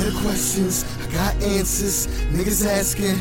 hear the questions, I got answers, niggas asking.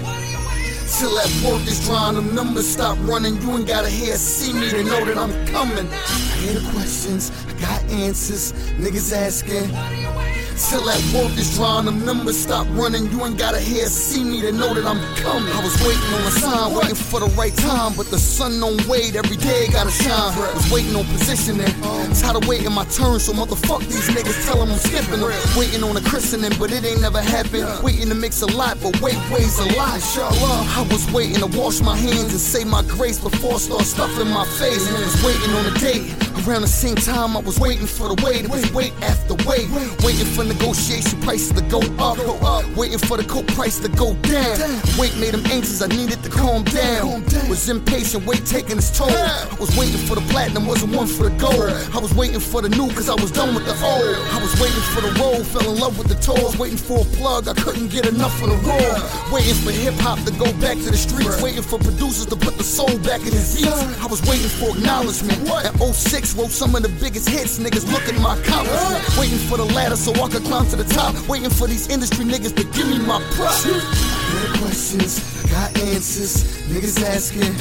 Till that work is drawing, them numbers stop running. You ain't gotta hear see me to know that I'm coming. I hear the questions, I got answers, niggas asking. Till that work is drawing, them numbers stop running. You ain't gotta hear see me to know that I'm coming. I was waiting on a sign, waiting for the right time, but the sun don't wait, every day gotta shine. Was waiting on positioning, tired of waiting my turn, so motherfuck these niggas, tell them I'm skipping them. Waiting on a christening, but it ain't never happened. Waiting to mix a lot, but wait weighs a lot. Inshallah, I was waiting to wash my hands and say my grace before I start stuffing my face. Was waiting on a date. Around the same time, I was waiting for the wait. It was wait after wait. Waiting for negotiation prices to go up. Waiting for the coke price to go down. Wait made him anxious, I needed to calm down. Was impatient, wait taking its toll. I was waiting for the platinum, wasn't one for the gold. I was waiting for the new, cause I was done with the old. I was waiting for the roll, fell in love with the tolls. Waiting for a plug, I couldn't get enough of the roll. Waiting for hip-hop to go back to the streets. Waiting for producers to put the soul back in his beats. I was waiting for acknowledgement. At 06, wrote some of the biggest hits, niggas looking at my accomplishment. Waiting for the ladder so I could climb to the top. Waiting for these industry niggas to give me my props. I hear the questions, got answers, niggas asking.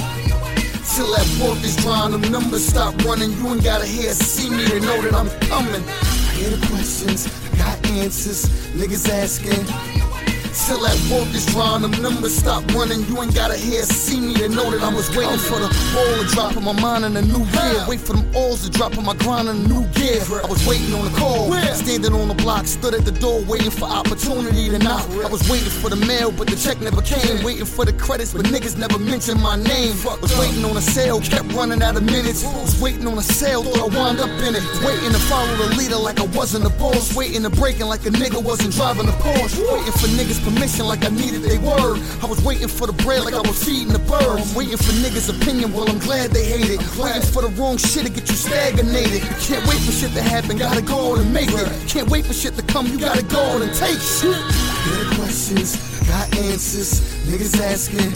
Till that work is drawing, them numbers stop running. You ain't gotta hear see me to know that I'm coming. I hear the questions, got answers, niggas asking. Till that work is drawing, them numbers stop running. You ain't gotta hear see me to know that I was waiting for the ball to drop in my mind in the new year. Wait for them alls to drop in my grind in the new gear. I was waiting on the call, standing on the block, stood at the door waiting for opportunity to knock. I was waiting for the mail, but the check never came. Waiting for the credits, but niggas never mentioned my name. Was waiting on a sale, kept running out of minutes. Was waiting on a sale, thought I wound up in it. Waiting to follow the leader like I wasn't the boss. Waiting to break in like a nigga wasn't driving a Porsche. Waiting for niggas permission like I needed they word. I was waiting for the bread like I was feeding the birds. Waiting for niggas' opinion, well I'm glad they hate it. Waiting for the wrong shit to get you stagnated. You can't wait for shit to happen, gotta go out and make it. Can't wait for shit to come, you gotta go out and take shit. Hear the questions, got answers, niggas asking.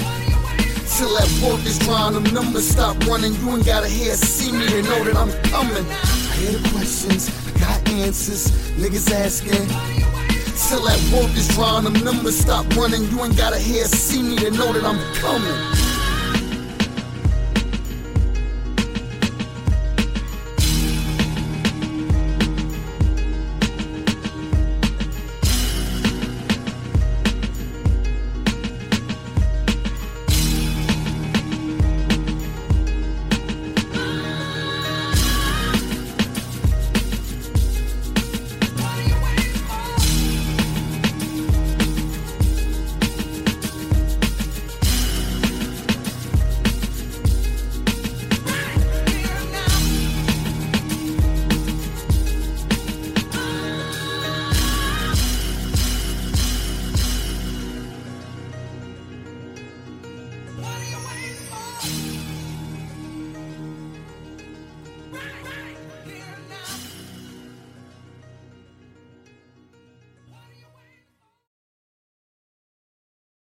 Till that work is drawing, them numbers stop running. You ain't gotta hear see me to know that I'm coming. I hear the questions, got answers, niggas asking. Till that work is drawing, them numbers stop running. You ain't gotta hear see me to know that I'm coming.